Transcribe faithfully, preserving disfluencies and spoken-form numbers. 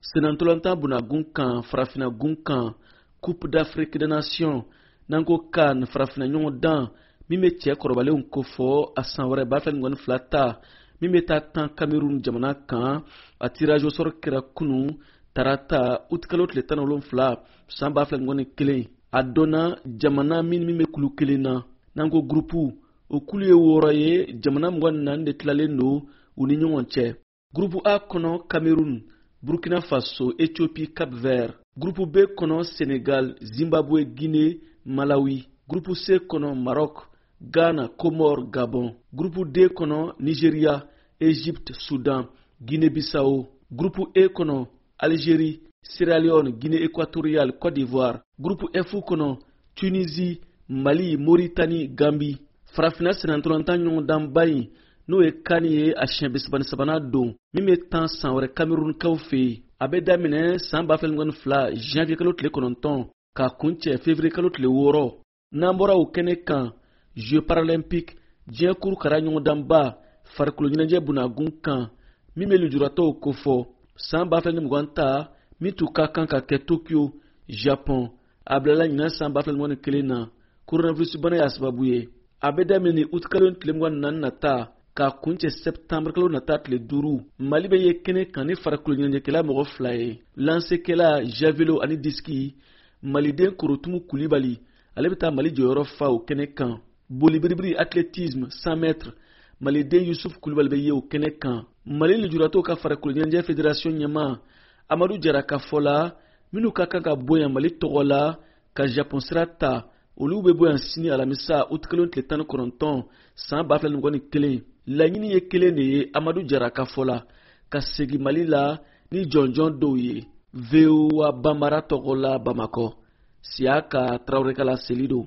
Senantolanta buna gunkan farafina gunkan Coupe d'Afrique des Nations nango kan farafina ɲɔgɔn dan min bɛ cɛ kɔrɔbalenw ko fɔ a san wɛrɛ b'a fɛ ŋɔni fila ta min bɛ taa tan Cameroun jamana kan a tirage au sort kɛra kunu tarata août kalo tile tan ni wolonwula san b'a fɛ ŋɔni kelen a donna jamana min min bɛ kulu kelen na nango groupe o kulu ye wɔɔrɔ ye jamana mugan ni naani de tilalen don u ni ɲɔgɔn cɛ. Groupe A kɔnɔ Cameroun, Burkina Faso, Éthiopie, Cap-Vert. Groupe B kɔnɔ Sénégal, Zimbabwe, Guinée, Malawi. Groupe C kɔnɔ Maroc, Ghana, Comores, Gabon. Groupe D kɔnɔ Nigeria, Égypte, Soudan, Guinée-Bissau. Groupe E kɔnɔ Algérie, Sierra Leone, Guinée équatoriale, Côte d'Ivoire. Groupe F kɔnɔ Tunisie, Mali, Mauritanie, Gambie. Farafina senantolanta ɲɔgɔn danba in n'o ye kan ye a siɲɛ bisabani sabana don min bɛ tan san wɛrɛ Camerounkaw fɛ yen a bɛ daminɛ san ba fila ni fila janvier kalo tile kɔnɔntɔn k'a kuncɛ février kalo tile wɔɔrɔ n'an bɔra o kɛnɛ kan Jeux paralympiques diɲɛ kurukara ɲɔgɔn danba farikolo ɲɛnajɛ bunnagun kan min bɛ lujuratɔw ko fɔ san ba fila ni mugan ta min tun ka kan ka kɛ Tokyo Japon a bilala ɲinan san ba fila ni kelen na coronavirus bana y'a sababu ye a bɛ daminɛ août kalo tile mugan ni naani nata k'a kuncɛ septembre kalo nata tile duuru Mali bɛ ye kɛnɛ kan ni farikolo ɲɛnajɛkɛla mɔgɔ fila ye lansekɛla Javelo ani diski Maliden Korotumu Kulibali ale bɛ taa Mali jɔyɔrɔ fa o kɛnɛ kan bolibiribiri athlétisme cent mètres Maliden Yusuf Kulibali bɛ ye o kɛnɛ kan Mali lujuratɔw ka farikolo ɲɛnajɛ fédération ɲɛma Amadu Jara ka fɔ la minnu ka kan ka bɔ yan Mali tɔgɔ la ka Japon sira ta olu bɛ bɔ yan sini alamisa août kalo tile tan ni kɔnɔntɔn san ba fila ni kelen laɲini ye kelen de ye Amadu Jara ka fɔ la ka segin Mali la ni jɔnjɔn dɔw ye V O A Bambara tɔgɔ la Bamakɔ Siaka Traoré ka laseli don.